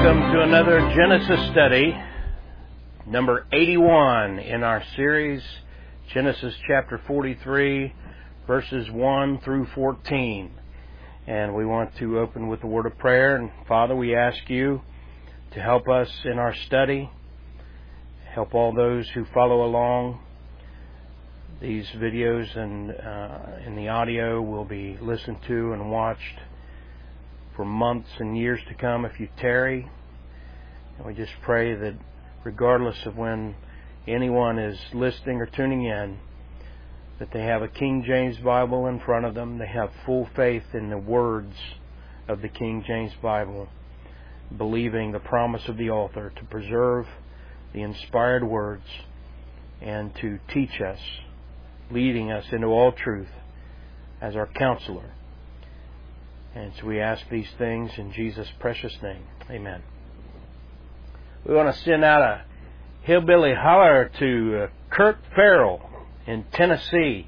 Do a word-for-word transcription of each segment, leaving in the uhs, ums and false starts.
Welcome to another Genesis study, number eighty-one in our series, Genesis chapter forty-three, verses one through fourteen. And we want to open with a word of prayer. And Father, we ask you to help us in our study, help all those who follow along. These videos and uh, in the audio will be listened to and watched for months and years to come if you tarry. And we just pray that regardless of when anyone is listening or tuning in, that they have a King James Bible in front of them. They have full faith in the words of the King James Bible, believing the promise of the author to preserve the inspired words and to teach us, leading us into all truth as our counselor. And so we ask these things in Jesus' precious name. Amen. We want to send out a hillbilly holler to uh, Kurt Farrell in Tennessee.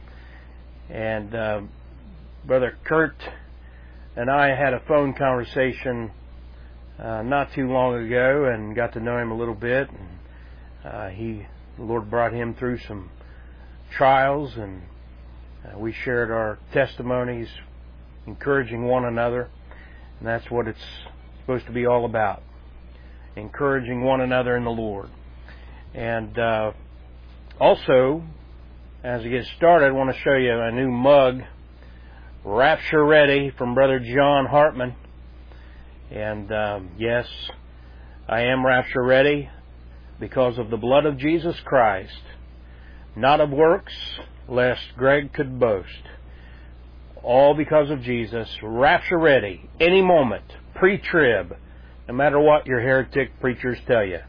And uh, Brother Kurt and I had a phone conversation uh, not too long ago and got to know him a little bit. And uh, he, the Lord brought him through some trials, and uh, we shared our testimonies, encouraging one another. And that's what it's supposed to be all about, encouraging one another in the Lord. And uh, also, as we get started, I want to show you a new mug, Rapture Ready, from Brother John Hartman. And um, yes, I am rapture ready because of the blood of Jesus Christ, not of works, lest Greg could boast. All because of Jesus, rapture ready, any moment, pre-trib, no matter what your heretic preachers tell you.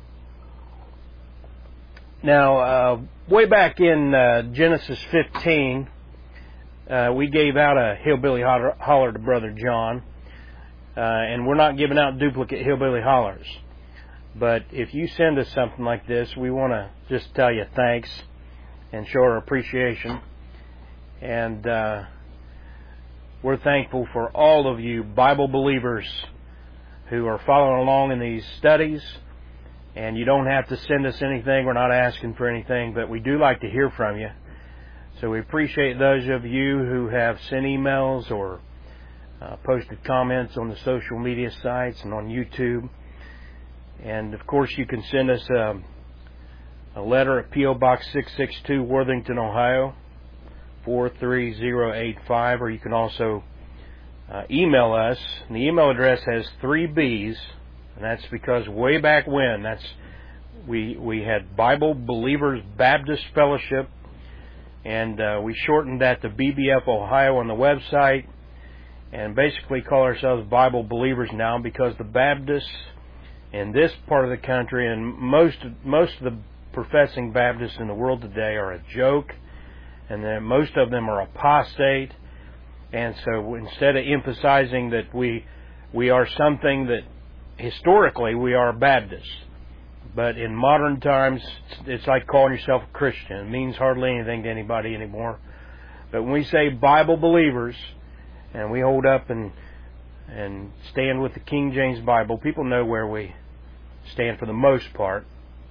Now, uh, way back in uh, Genesis fifteen, uh, we gave out a hillbilly holler, holler to Brother John, uh, and we're not giving out duplicate hillbilly hollers. But if you send us something like this, we want to just tell you thanks and show our appreciation. And uh, we're thankful for all of you Bible believers who are following along in these studies. And you don't have to send us anything. We're not asking for anything, but we do like to hear from you. So we appreciate those of you who have sent emails or uh, posted comments on the social media sites and on YouTube. And of course, you can send us a, a letter at P O Box six six two, Worthington, Ohio, four three zero eight five, or you can also uh, email us. And the email address has three B's, and that's because way back when, that's we we had Bible Believers Baptist Fellowship, and uh, we shortened that to B B F Ohio on the website, and basically call ourselves Bible Believers now because the Baptists in this part of the country and most most of the professing Baptists in the world today are a joke, and then most of them are apostate. And so instead of emphasizing that we we are something that historically we are Baptists, but in modern times it's like calling yourself a Christian. It means hardly anything to anybody anymore. But when we say Bible believers and we hold up and and stand with the King James Bible, people know where we stand for the most part.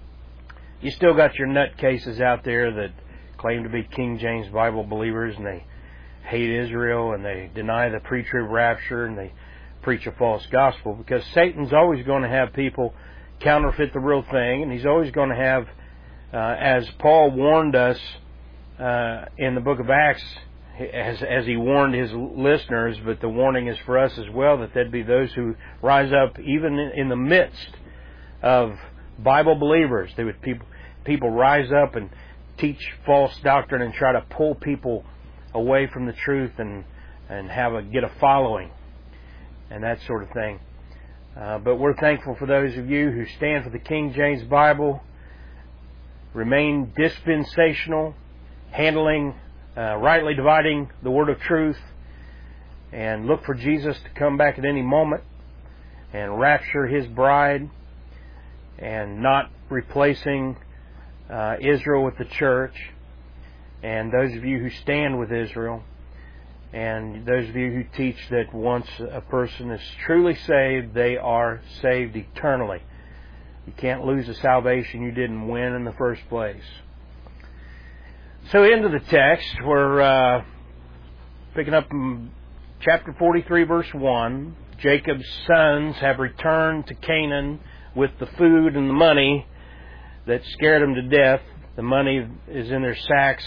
You still got your nutcases out there that claim to be King James Bible believers, and they hate Israel, and they deny the pre-trib rapture, and they preach a false gospel, because Satan's always going to have people counterfeit the real thing, and he's always going to have, uh, as Paul warned us uh, in the book of Acts, as, as he warned his listeners, but the warning is for us as well, that there'd be those who rise up even in, in the midst of Bible believers. They would people people rise up and teach false doctrine and try to pull people away from the truth and and have a get a following and that sort of thing. Uh, but we're thankful for those of you who stand for the King James Bible, remain dispensational, handling, uh, rightly dividing the word of truth, and look for Jesus to come back at any moment and rapture His bride, and not replacing uh, Israel with the church. And those of you who stand with Israel, And those of you who teach that once a person is truly saved, they are saved eternally. You can't lose a salvation you didn't win in the first place. So into the text, we're uh, picking up in chapter forty-three, verse one. Jacob's sons have returned to Canaan with the food and the money that scared them to death. The money is in their sacks.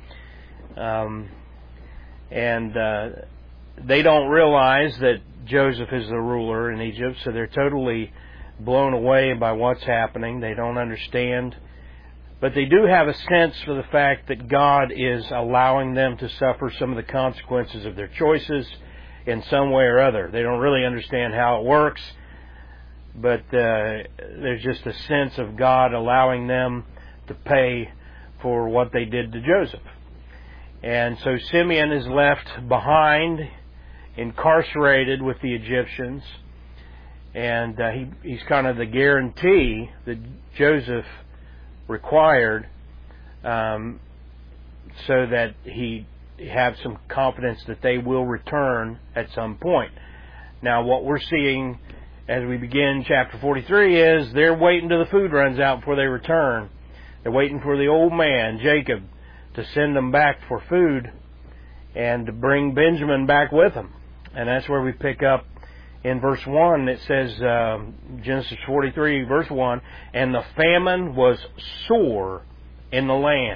Um, and uh, they don't realize that Joseph is the ruler in Egypt, so they're totally blown away by what's happening. They don't understand. But they do have a sense for the fact that God is allowing them to suffer some of the consequences of their choices in some way or other. They don't really understand how it works, but uh, there's just a sense of God allowing them to pay for what they did to Joseph. And so Simeon is left behind, incarcerated with the Egyptians, and uh, he, he's kind of the guarantee that Joseph required um, so that he have some confidence that they will return at some point. Now, what we're seeing as we begin chapter forty-three is they're waiting till the food runs out before they return. They're waiting for the old man, Jacob, to send them back for food and to bring Benjamin back with them. And that's where we pick up in verse one. It says, uh, Genesis forty-three, verse one, and the famine was sore in the land.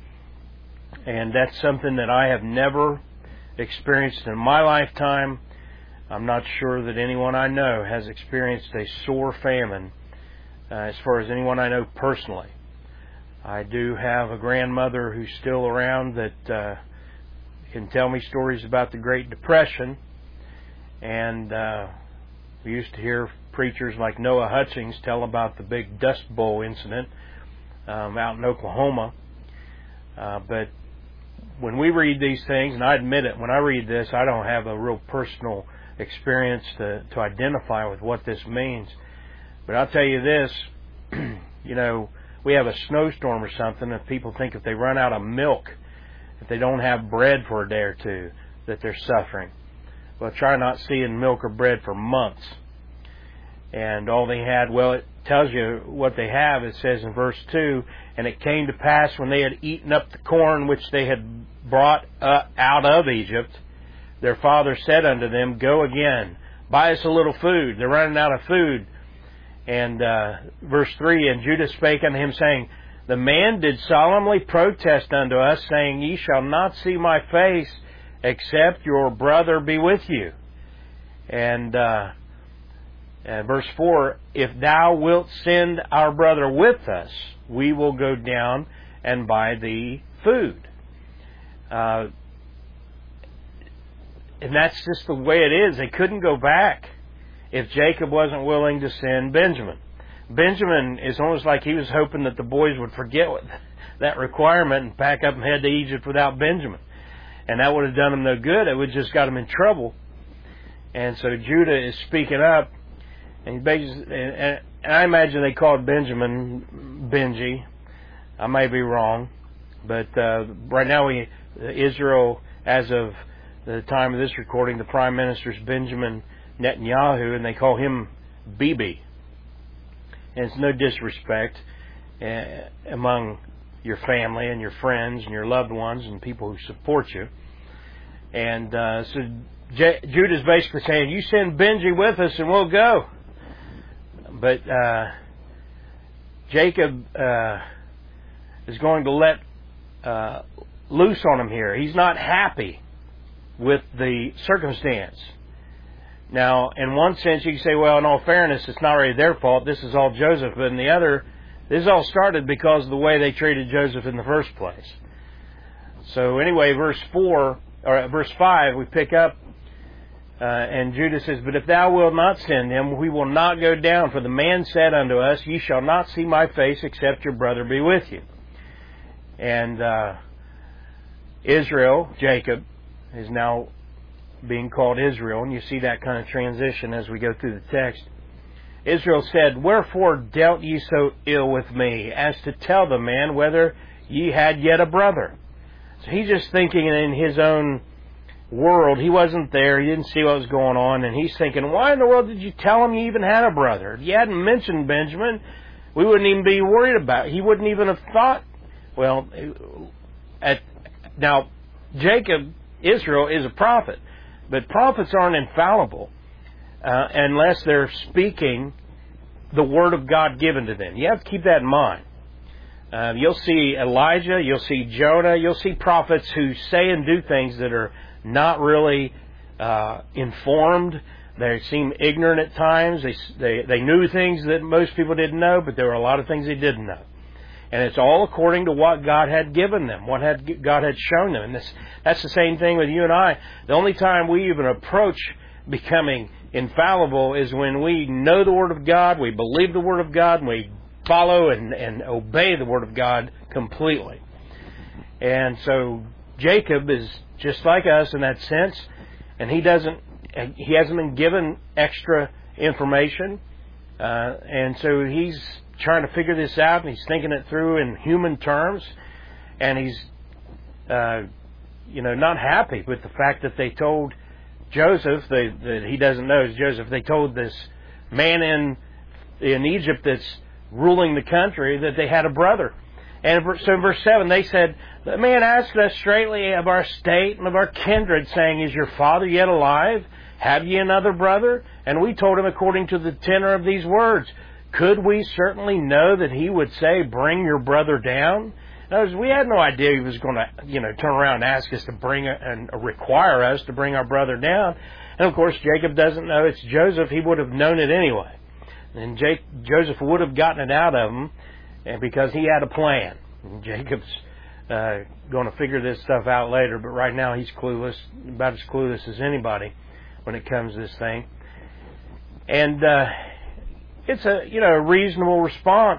And that's something that I have never experienced in my lifetime. I'm not sure that anyone I know has experienced a sore famine uh, as far as anyone I know personally. I do have a grandmother who's still around that uh, can tell me stories about the Great Depression. And uh, we used to hear preachers like Noah Hutchings tell about the big Dust Bowl incident um, out in Oklahoma. Uh, but when we read these things, and I admit it, when I read this, I don't have a real personal experience to, to identify with what this means. But I'll tell you this, you know, we have a snowstorm or something, and people think if they run out of milk, if they don't have bread for a day or two, that they're suffering. Well, try not seeing milk or bread for months. And all they had, well, it tells you what they have. It says in verse two, and it came to pass when they had eaten up the corn which they had brought uh, out of Egypt, their father said unto them, go again, buy us a little food. They're running out of food. And uh, verse three, and Judah spake unto him, saying, the man did solemnly protest unto us, saying, ye shall not see my face, except your brother be with you. And uh, uh, verse four, if thou wilt send our brother with us, we will go down and buy thee food. Uh, and that's just the way it is. They couldn't go back if Jacob wasn't willing to send Benjamin. Benjamin is almost like he was hoping that the boys would forget what, that requirement and pack up and head to Egypt without Benjamin. And that would have done them no good. It would have just got them in trouble. And so Judah is speaking up. And, he basically, and I imagine they called Benjamin Benji. I may be wrong. But uh, right now, we Israel, as of the time of this recording, the Prime Minister is Benjamin Netanyahu, and they call him Bibi. And it's no disrespect uh, among your family and your friends and your loved ones and people who support you. And uh, so J- Judah's basically saying, you send Benji with us and we'll go. But uh, Jacob uh, is going to let uh, loose on him here. He's not happy with the circumstance. Now, in one sense, you can say, well, in all fairness, it's not really their fault. This is all Joseph. But in the other, this all started because of the way they treated Joseph in the first place. So anyway, verse four, or verse five, we pick up, uh, and Judah says, but if thou wilt not send him, we will not go down. For the man said unto us, ye shall not see my face, except your brother be with you. And uh, Israel, Jacob, is now being called Israel, and you see that kind of transition as we go through the text. Israel said, wherefore dealt ye so ill with me, as to tell the man whether ye had yet a brother? So he's just thinking in his own world. He wasn't there. He didn't see what was going on. And he's thinking, why in the world did you tell him you even had a brother? If you hadn't mentioned Benjamin, we wouldn't even be worried about it. He wouldn't even have thought, well, at, now, Jacob, Israel, is a prophet. But prophets aren't infallible uh, unless they're speaking the Word of God given to them. You have to keep that in mind. Uh, you'll see Elijah, you'll see Jonah, you'll see prophets who say and do things that are not really uh, informed. They seem ignorant at times. They, they they knew things that most people didn't know, but there were a lot of things they didn't know. And it's all according to what God had given them, what had God had shown them. And this, that's the same thing with you and I. The only time we even approach becoming infallible is when we know the Word of God, we believe the Word of God, and we follow and, and obey the Word of God completely. And so Jacob is just like us in that sense, and he doesn't, he hasn't been given extra information, uh, and so he's trying to figure this out, and he's thinking it through in human terms, and he's, uh, you know, not happy with the fact that they told Joseph, they, that he doesn't know is Joseph, they told this man in in Egypt that's ruling the country that they had a brother. And so in verse seven, they said, the man asked us straightly of our state and of our kindred, saying, is your father yet alive? Have ye another brother? And we told him according to the tenor of these words. Could we certainly know that he would say, bring your brother down? In other words, we had no idea he was going to, you know, turn around and ask us to bring and require us to bring our brother down. And of course, Jacob doesn't know it's Joseph. He would have known it anyway. And Jake, Joseph would have gotten it out of him because he had a plan. And Jacob's uh, going to figure this stuff out later, but right now he's clueless, about as clueless as anybody when it comes to this thing. And uh, it's a, you know, a reasonable response.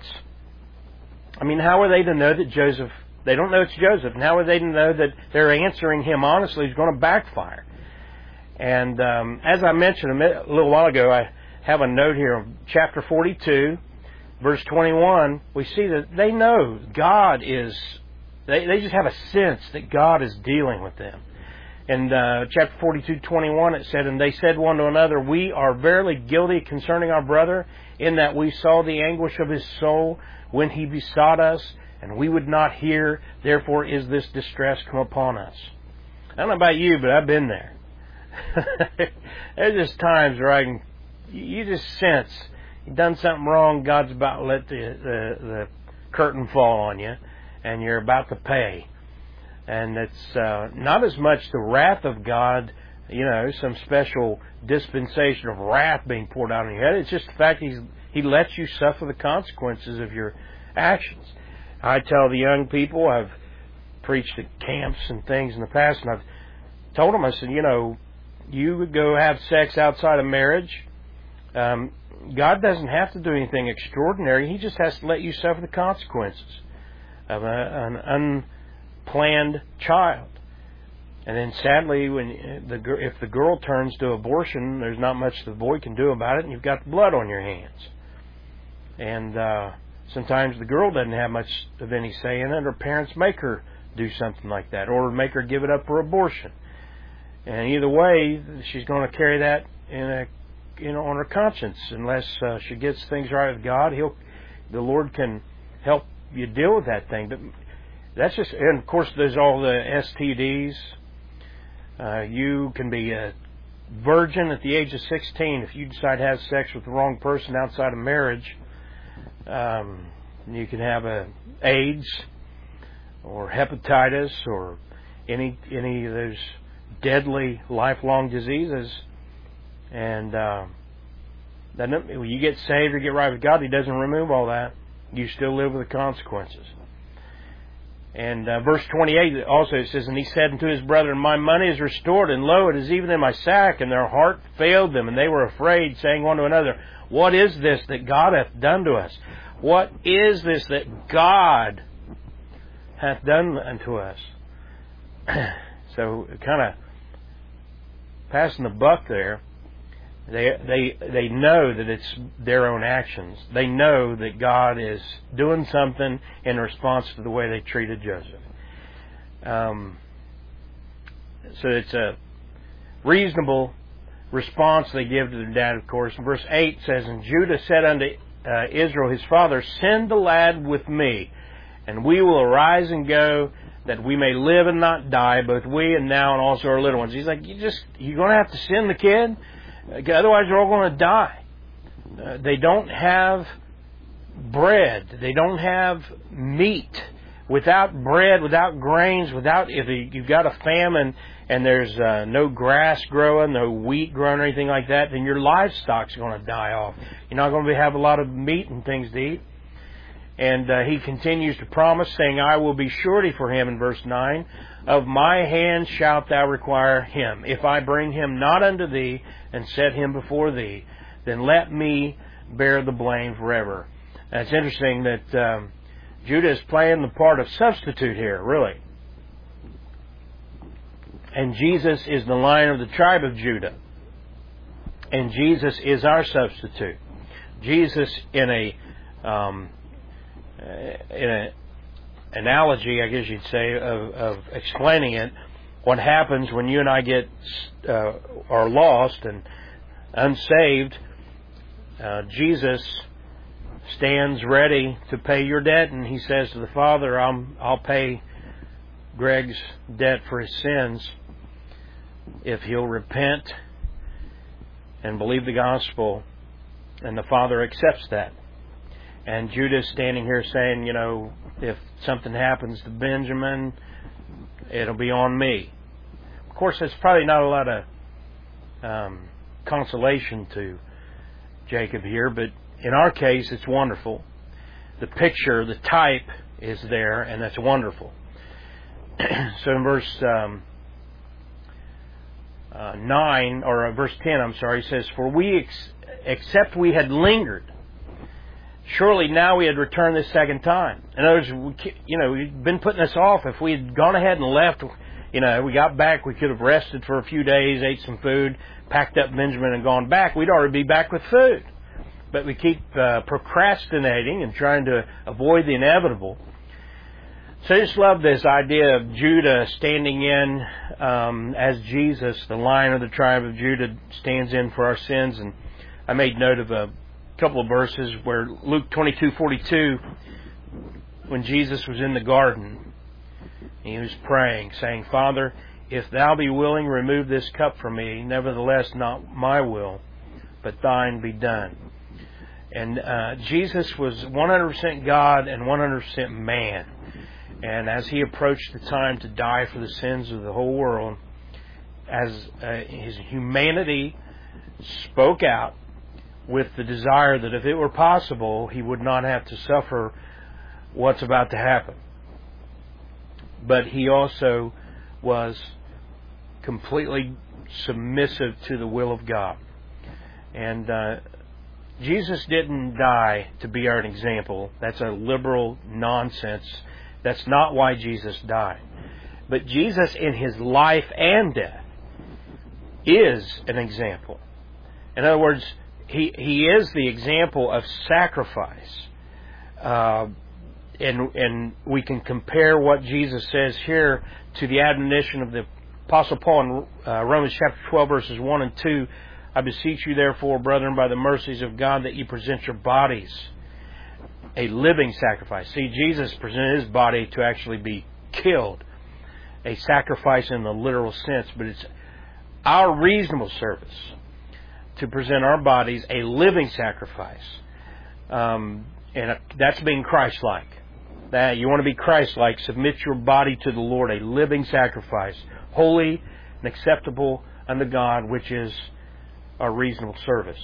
I mean, how are they to know that Joseph, they don't know it's Joseph, and how are they to know that they're answering him honestly is going to backfire? And um, as I mentioned a, minute, a little while ago, I have a note here, chapter forty-two, verse twenty-one, we see that they know God is, they, they just have a sense that God is dealing with them. In uh, chapter forty-two, twenty-one, it said, and they said one to another, we are verily guilty concerning our brother, in that we saw the anguish of his soul when he besought us, and we would not hear, therefore is this distress come upon us. I don't know about you, but I've been there. There's just times where I can, you just sense you've done something wrong, God's about to let the, the, the curtain fall on you, and you're about to pay. And it's uh, not as much the wrath of God, you know, some special dispensation of wrath being poured out on your head. It's just the fact He's, He lets you suffer the consequences of your actions. I tell the young people, I've preached at camps and things in the past, and I've told them, I said, you know, you would go have sex outside of marriage. Um, God doesn't have to do anything extraordinary. He just has to let you suffer the consequences of a, an unplanned child. And then sadly, when the if the girl turns to abortion, there's not much the boy can do about it, and you've got blood on your hands. And uh, sometimes the girl doesn't have much of any say in it, or parents make her do something like that, or make her give it up for abortion. And either way, she's going to carry that in a, you know, on her conscience unless uh, she gets things right with God. He'll, the Lord can help you deal with that thing. But that's just, and of course, there's all the S T Ds. Uh, you can be a virgin at the age of sixteen if you decide to have sex with the wrong person outside of marriage. Um, you can have a AIDS or hepatitis or any any of those deadly lifelong diseases, and uh, then when you get saved or get right with God, He doesn't remove all that. You still live with the consequences. And uh, verse twenty-eight also it says, and he said unto his brethren, my money is restored, and lo, it is even in my sack. And their heart failed them, and they were afraid, saying one to another, what is this that God hath done to us? What is this that God hath done unto us? So kind of passing the buck there. They they they know that it's their own actions. They know that God is doing something in response to the way they treated Joseph. Um, so it's a reasonable response they give to their dad, of course. Verse eight says, And Judah said unto uh, Israel his father, Send the lad with me, and we will arise and go, that we may live and not die, both we and now and also our little ones. He's like, you just, you're going to have to send the kid, otherwise they're all going to die. Uh, they don't have bread. They don't have meat. Without bread, without grains, without, if you've got a famine and there's uh, no grass growing, no wheat growing or anything like that, then your livestock's going to die off. You're not going to have a lot of meat and things to eat. And uh, he continues to promise, saying, I will be surety for him, in verse nine, of my hand shalt thou require him. If I bring him not unto thee, and set him before thee, then let me bear the blame forever. And it's interesting that um, Judah is playing the part of substitute here, really. And Jesus is the Lion of the tribe of Judah. And Jesus is our substitute. Jesus, in a um, in an analogy, I guess you'd say, of, of explaining it, what happens when you and I get uh, are lost and unsaved, uh, Jesus stands ready to pay your debt, and he says to the Father, I'm, I'll pay Greg's debt for his sins if he'll repent and believe the gospel, and the Father accepts that. And Judah's standing here saying, you know, if something happens to Benjamin, it'll be on me. Of course, there's probably not a lot of um, consolation to Jacob here, but in our case, it's wonderful. The picture, the type is there, and that's wonderful. So in verse um, uh, nine, or uh, verse ten, I'm sorry, it says, For we, ex- except we had lingered, surely now we had returned this second time. In other words, we, you know, we've been putting this off. If we had gone ahead and left, you know, we got back, we could have rested for a few days, ate some food, packed up Benjamin and gone back. We'd already be back with food. But we keep uh, procrastinating and trying to avoid the inevitable. So I just love this idea of Judah standing in um, as Jesus, the Lion of the tribe of Judah, stands in for our sins. And I made note of a couple of verses where Luke twenty-two forty-two, when Jesus was in the garden, he was praying, saying, Father, if thou be willing, remove this cup from me. Nevertheless, not my will, but thine be done. And uh, Jesus was one hundred percent God and one hundred percent man. And as he approached the time to die for the sins of the whole world, as uh, his humanity spoke out with the desire that if it were possible, he would not have to suffer what's about to happen. But he also was completely submissive to the will of God. And uh, Jesus didn't die to be our example. That's a liberal nonsense. That's not why Jesus died. But Jesus, in his life and death, is an example. In other words, he he is the example of sacrifice. Uh, and and we can compare what Jesus says here to the admonition of the Apostle Paul in uh, Romans chapter twelve, verses one and two. I beseech you, therefore, brethren, by the mercies of God, that ye present your bodies a living sacrifice. See, Jesus presented his body to actually be killed, a sacrifice in the literal sense, but it's our reasonable service to present our bodies a living sacrifice. Um, and that's being Christ-like. That you want to be Christ-like, submit your body to the Lord, a living sacrifice, holy and acceptable unto God, which is our reasonable service.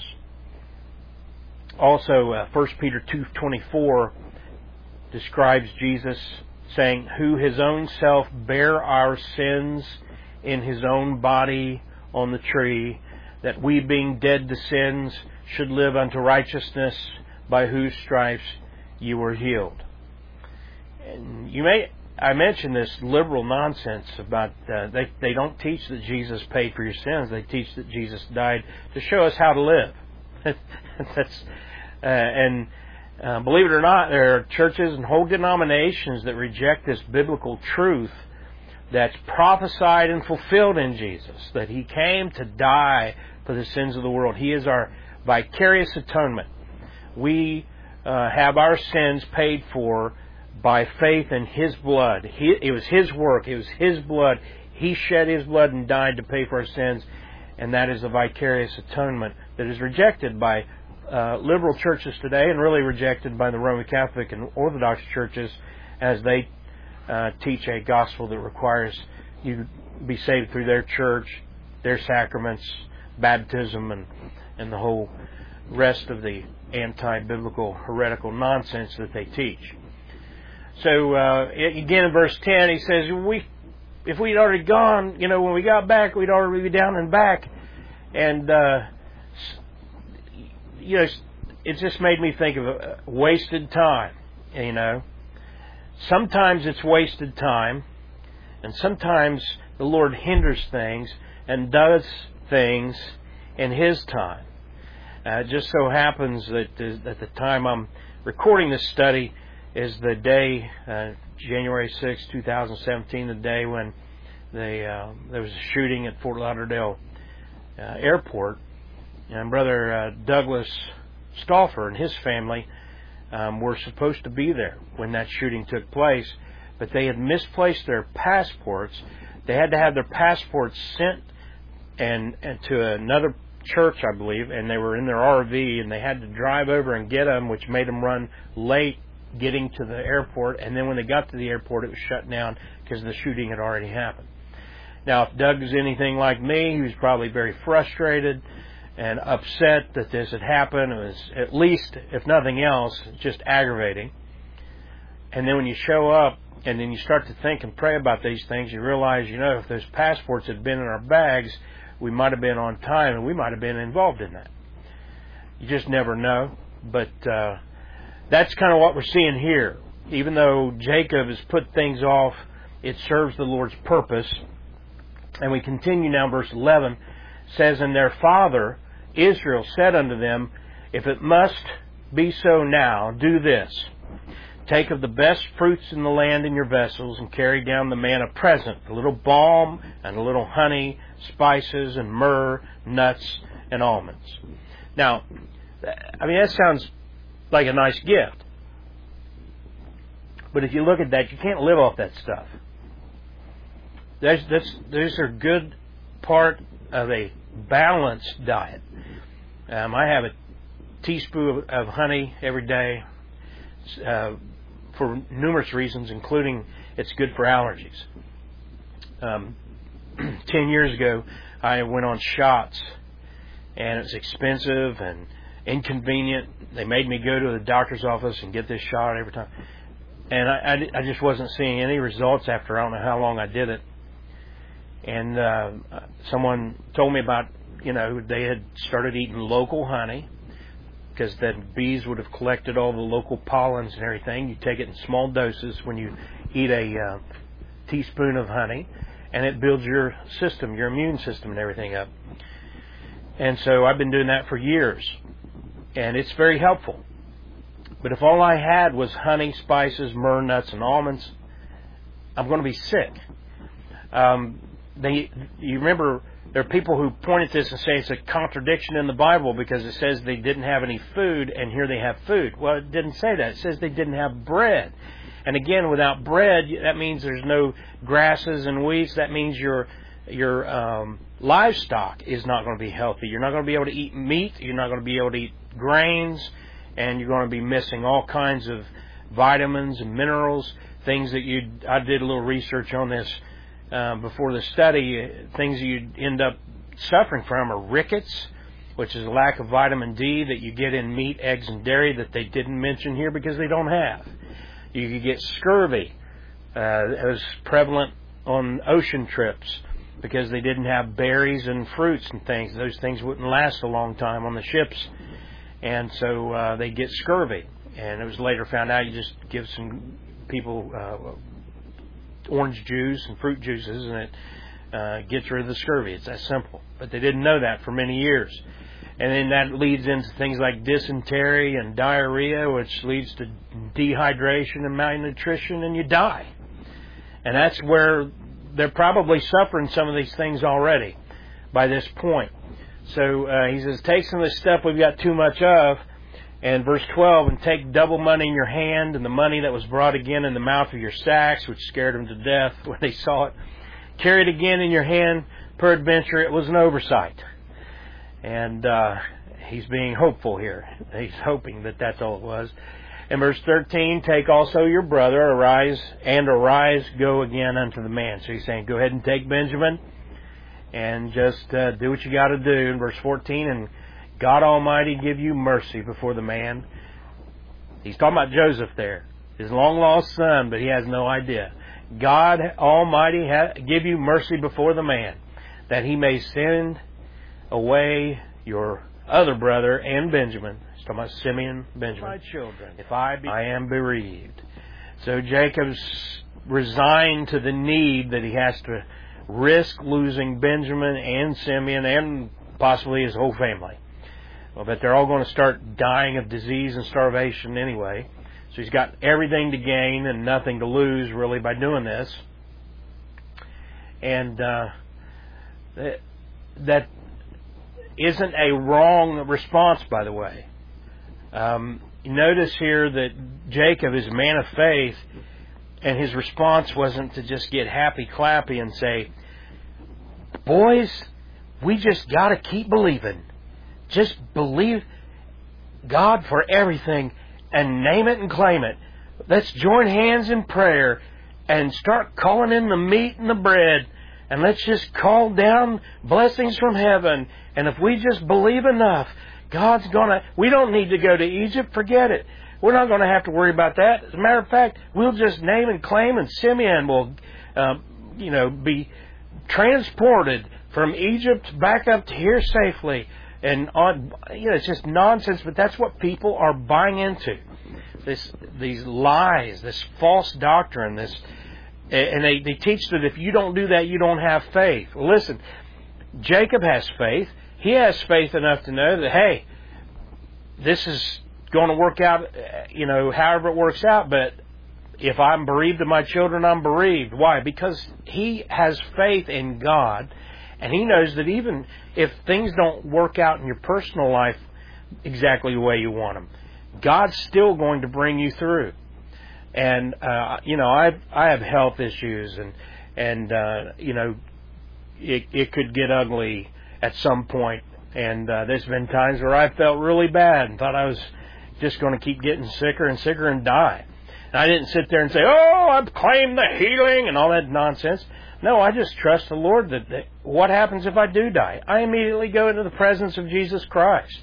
Also, uh, First Peter two twenty-four describes Jesus saying, who his own self bare our sins in his own body on the tree, that we, being dead to sins, should live unto righteousness, by whose stripes you were healed. And you may, I mentioned this liberal nonsense about, uh, they, they don't teach that Jesus paid for your sins. They teach that Jesus died to show us how to live. That's, uh, and uh, believe it or not, there are churches and whole denominations that reject this biblical truth that's prophesied and fulfilled in Jesus, that He came to die for the sins of the world. He is our vicarious atonement. We uh, have our sins paid for by faith in His blood. He, it was His work. It was His blood. He shed His blood and died to pay for our sins, and that is a vicarious atonement that is rejected by uh, liberal churches today, and really rejected by the Roman Catholic and Orthodox churches, as they uh, teach a gospel that requires you to be saved through their church, their sacraments, baptism, and, and the whole rest of the anti-biblical heretical nonsense that they teach. So uh, again in verse ten, he says, "We, if we'd already gone, you know, when we got back, we'd already be down and back." And uh, you know, it just made me think of a wasted time. You know, sometimes it's wasted time, and sometimes the Lord hinders things and does things in His time. Uh, it just so happens that uh, at the time I'm recording this study is the day, uh, January sixth, twenty seventeen, the day when they, uh, there was a shooting at Fort Lauderdale uh, Airport. And Brother uh, Douglas Stauffer and his family um, were supposed to be there when that shooting took place, but they had misplaced their passports. They had to have their passports sent and, and to another church, I believe, and they were in their R V, and they had to drive over and get them, which made them run late getting to the airport. And then when they got to the airport, it was shut down because the shooting had already happened. Now, if Doug is anything like me, he was probably very frustrated and upset that this had happened. It was, at least, if nothing else, just aggravating. And then when you show up and then you start to think and pray about these things, you realize, you know, if those passports had been in our bags, we might have been on time and we might have been involved in that. You just never know. But uh, that's kind of what we're seeing here. Even though Jacob has put things off, it serves the Lord's purpose. And we continue now, verse eleven says, "And their father Israel said unto them, If it must be so now, do this. Take of the best fruits in the land in your vessels, and carry down the man a present, a little balm and a little honey, spices and myrrh, nuts and almonds." Now, I mean, that sounds like a nice gift. But if you look at that, you can't live off that stuff. That's, that's, those are good part of a balanced diet. Um, I have a teaspoon of, of honey every day uh, for numerous reasons, including it's good for allergies. Um, ten years ago, I went on shots, and it was expensive and inconvenient. They made me go to the doctor's office and get this shot every time. And I, I, I just wasn't seeing any results after I don't know how long I did it. And uh, someone told me about, you know, they had started eating local honey, because then bees would have collected all the local pollens and everything. You take it in small doses when you eat a uh, teaspoon of honey, and it builds your system, your immune system and everything up. And so I've been doing that for years, and it's very helpful. But if all I had was honey, spices, myrrh, nuts, and almonds, I'm going to be sick. Um, they, you remember, there are people who point at this and say it's a contradiction in the Bible because it says they didn't have any food, and here they have food. Well, it didn't say that. It says they didn't have bread. And again, without bread, that means there's no grasses and weeds. That means your your um, livestock is not going to be healthy. You're not going to be able to eat meat. You're not going to be able to eat grains. And you're going to be missing all kinds of vitamins and minerals, things that you... I did a little research on this uh, before the study. Things you'd end up suffering from are rickets, which is a lack of vitamin D that you get in meat, eggs, and dairy that they didn't mention here because they don't have. You could get scurvy. Uh, it was prevalent on ocean trips because they didn't have berries and fruits and things. Those things wouldn't last a long time on the ships. And so uh, they get scurvy. And it was later found out you just give some people uh, orange juice and fruit juices, and it uh, gets rid of the scurvy. It's that simple. But they didn't know that for many years. And then that leads into things like dysentery and diarrhea, which leads to dehydration and malnutrition, and you die. And that's where they're probably suffering some of these things already by this point. So uh, he says, take some of this stuff we've got too much of. And verse twelve, and take double money in your hand, and the money that was brought again in the mouth of your sacks, which scared them to death when they saw it. Carry it again in your hand. Peradventure, it was an oversight. And uh, he's being hopeful here. He's hoping that that's all it was. In verse thirteen, take also your brother, arise, and arise, go again unto the man. So he's saying, go ahead and take Benjamin, and just uh, do what you got to do. In verse fourteen, and God Almighty give you mercy before the man. He's talking about Joseph there, his long-lost son, but he has no idea. God Almighty ha- give you mercy before the man, that he may send away your other brother and Benjamin. He's talking about Simeon, Benjamin. My children, if I be, I am bereaved. So Jacob's resigned to the need that he has to risk losing Benjamin and Simeon and possibly his whole family. Well, but they're all going to start dying of disease and starvation anyway. So he's got everything to gain and nothing to lose, really, by doing this. And uh, that, that isn't a wrong response, by the way. Um, notice here that Jacob is a man of faith, and his response wasn't to just get happy-clappy and say, boys, we just got to keep believing. Just believe God for everything and name it and claim it. Let's join hands in prayer and start calling in the meat and the bread, and let's just call down blessings from heaven. And if we just believe enough, God's going to... We don't need to go to Egypt. Forget it. We're not going to have to worry about that. As a matter of fact, we'll just name and claim, and Simeon will, uh, you know, be transported from Egypt back up to here safely. And on, you know, it's just nonsense, but that's what people are buying into. This, these lies, this false doctrine, this, and they, they teach that if you don't do that, you don't have faith. Well, listen, Jacob has faith. He has faith enough to know that, hey, this is going to work out, you know, however it works out, but if I'm bereaved of my children, I'm bereaved. Why? Because he has faith in God. And he knows that even if things don't work out in your personal life exactly the way you want them, God's still going to bring you through. And, uh, you know, I I have health issues, and, and uh, you know, it, it could get ugly at some point. And uh, there's been times where I felt really bad and thought I was just going to keep getting sicker and sicker and die. And I didn't sit there and say, oh, I've claimed the healing and all that nonsense. No, I just trust the Lord that, that what happens if I do die? I immediately go into the presence of Jesus Christ.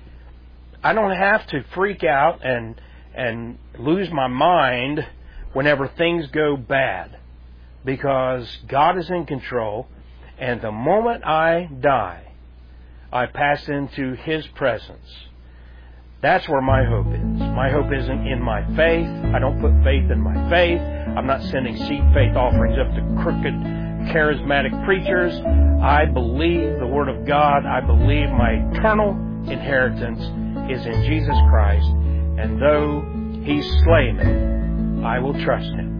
I don't have to freak out and and lose my mind whenever things go bad, because God is in control, and the moment I die, I pass into His presence. That's where my hope is. My hope isn't in my faith. I don't put faith in my faith. I'm not sending seed faith offerings up to crooked, charismatic preachers. I believe the Word of God. I believe my eternal inheritance is in Jesus Christ. And though He slay me, I will trust Him.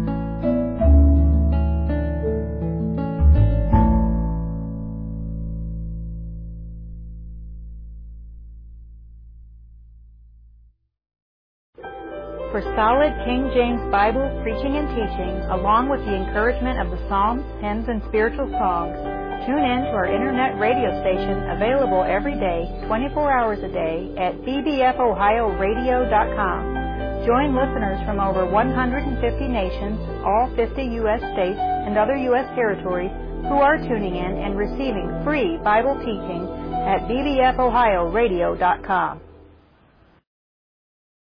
For solid King James Bible preaching and teaching, along with the encouragement of the Psalms, hymns, and spiritual songs, tune in to our internet radio station, available every day, twenty-four hours a day, at b b f ohio radio dot com. Join listeners from over one hundred fifty nations, all fifty U S states, and other U S territories who are tuning in and receiving free Bible teaching at b b f ohio radio dot com.